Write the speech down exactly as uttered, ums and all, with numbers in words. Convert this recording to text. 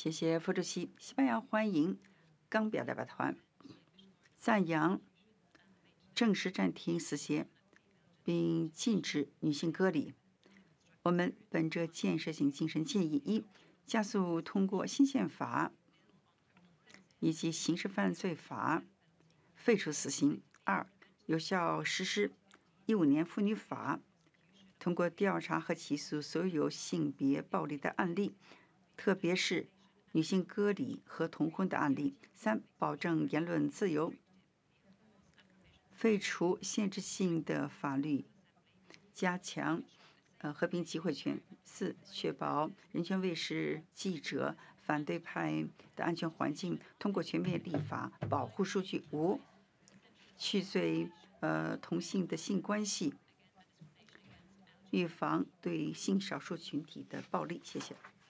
谢谢副主席。西班牙欢迎冈比亚代表团赞扬正式暂停死刑，并禁止女性割礼。我们本着建设性精神建议：一、加速通过新宪法以及刑事犯罪法废除死刑；二、有效实施一五年妇女法，通过调查和起诉所有性别暴力的案例，特别是女性割礼和同婚的案例；三、保证言论自由，废除限制性的法律，加强呃和平集会权；四、确保人权卫士、记者、反对派的安全环境，通过全面立法保护数据；五、去罪呃同性的性关系，预防对性少数群体的暴力。谢谢。